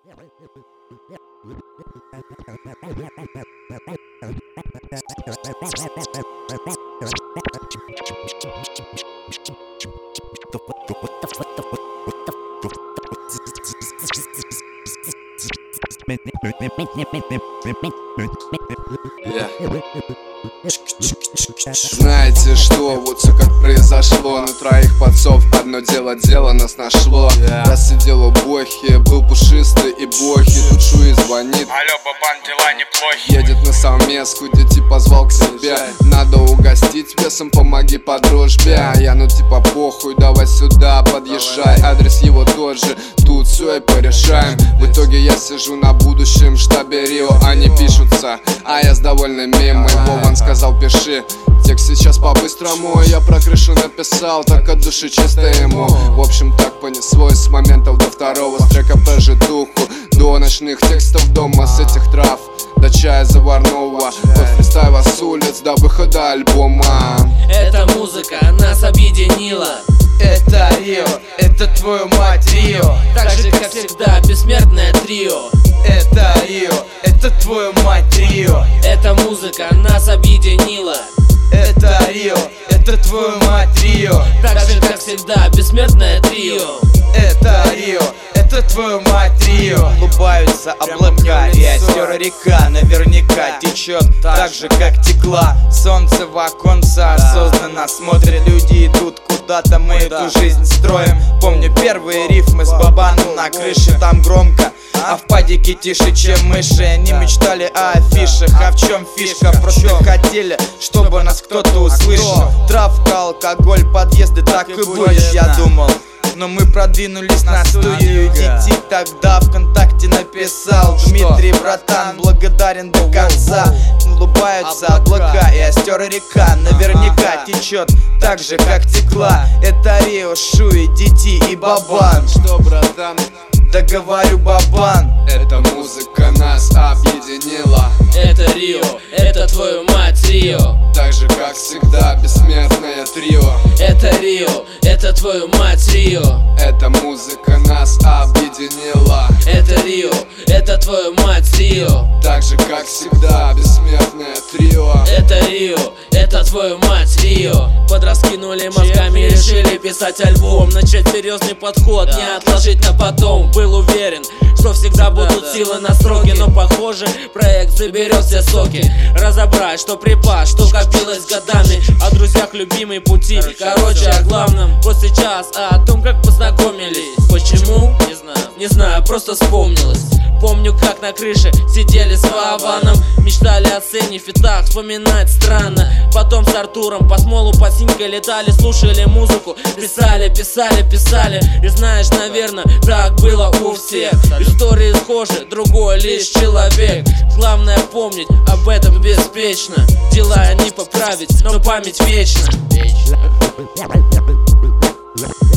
Знаете что, вот все как произошло. На троих пацов одно дело нас нашло. Я сидел у Бохи, был пушистый и Бохи. Тут Шуи звонит: алло, бабан, дела неплохи. Едет на совместку, дети позвал к себе. Надо угостить весом, помоги по дружбе. Я ну типа похуй, давай сюда, подъезжай. Адрес его тот же, тут все и порешаем. В итоге я сижу на будущем штабе Рио. Они пишутся, а я с довольной мемой. Вован сказал: пиши текст сейчас по-быстрому. Я про крышу написал, так от души чисто ему. В общем так понеслось с моментов до второго. С трека про житуху до ночных текстов дома. С этих трав до чая заварного. От фристайла с улиц до выхода альбома. Эта музыка нас объединила. Это Рио, это твою мать Рио. Так же как всегда бессмертное трио. Это Рио, это твою мать Рио. Эта музыка нас объединила. Это Рио, это твою мать Рио. Так же как всегда бессмертное трио. Это Рио, это твою мать Рио. Улыбаются облака, и озера река наверняка течет так же как текла. Солнце в оконце осознанно смотрят, люди идут куда-то, мы эту жизнь строим. Помню первые рифмы с бабаном на крыше, там громко, а в падике тише, чем мыши. Они мечтали о афишах, а в чем фишка? Просто хотели, чтобы нас кто-то услышал. Травка, алкоголь, подъезды, так и будет, я думал. Но мы продвинулись на студию. Детей тогда ВКонтакте написал: Дмитрий, братан, благодарен до конца. Улыбаются облака, и озера река наверняка течет так же как текла. Это Рио, Шуи, Дети и Бабан. Что, братан? Да говорю, бабан. Эта музыка нас объединила. Это Рио, это твою мать Рио. Так же как всегда бессмертное трио. Это Рио, это твою мать Рио. Эта музыка нас объединила. Это Рио, это твою мать Рио. Так же как всегда бессмертное трио. Это Рио, это твою мать Рио. Подраскинули мозгами, решили писать альбом. Начать серьезный подход, не отложить на потом. Был уверен, что всегда будут силы на сроки, но похоже, проект заберет все соки. Разобрать, что припас, что копилось годами. О друзьях, любимые пути, короче, о главном. Вот сейчас о том, как познакомились. Почему? Не знаю, просто вспомнилось. Помню, как на крыше сидели с Вованом, мечтали о сцене, фитах, вспоминать странно. Потом с Артуром по смолу, по синьке летали, слушали музыку, писали. И знаешь, наверное, так было у всех. Истории схожи, другой лишь человек. Главное помнить об этом беспечно. Дела не поправить, но память вечна.